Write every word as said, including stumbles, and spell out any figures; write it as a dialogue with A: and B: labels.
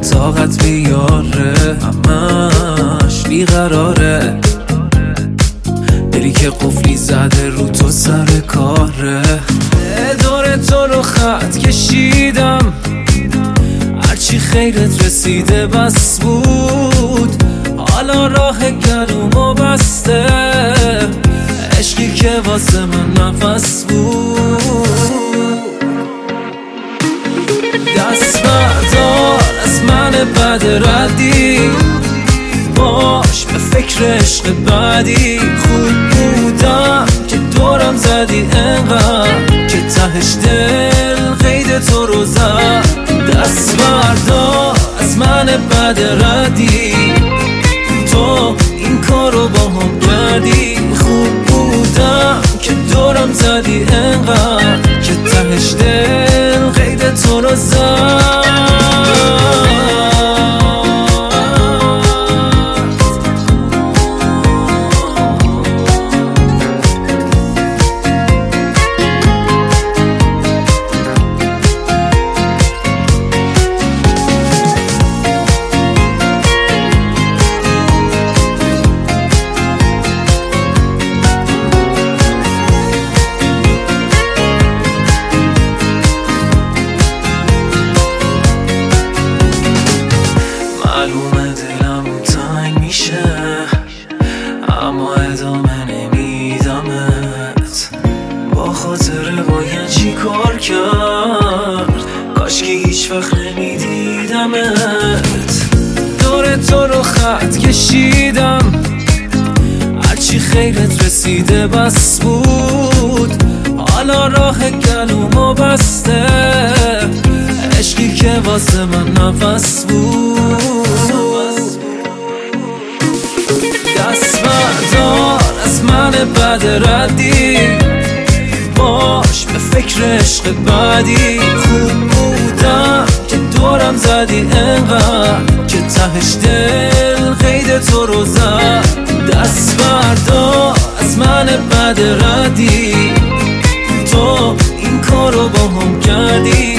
A: طاقت بیاره، همش بیقراره. دلی که قفلی زده رو تو سر کاره. دور تو رو خط کشیدم، هرچی خیرت رسیده بس بود. حالا راه گلومو بسته، عشقی که واسه من نفس بود. دست بردار از من بد ردی، باش به فکر عشق بعدی. خوب بودم که دورم زدی انقدر که تهش دل قید تو رو زد. دست بردار از من بد ردی، تو این کارو با هم کردی. خوب بودم که دورم زدی انقدر که تهش دل قید تو رو زد. معلومه دلم تنگ میشه، اما ادامه نمیدمت. با خاطر باید چی کار کرد، کاش که هیچ وقت نمیدیدمت. دور تو رو خط کشیدم، هرچی خیرت رسیده بس بود. حالا راه گلومو بسته، عشقی که واسه من نفس بود. دست بردار از من بد ردی، باش به فکر عشق بعدی. خوب بودم که دورم زدی انقدر که تهش دل قید تو رو زد. دست بردار از من بد ردی، تو این کارو با هم کردی.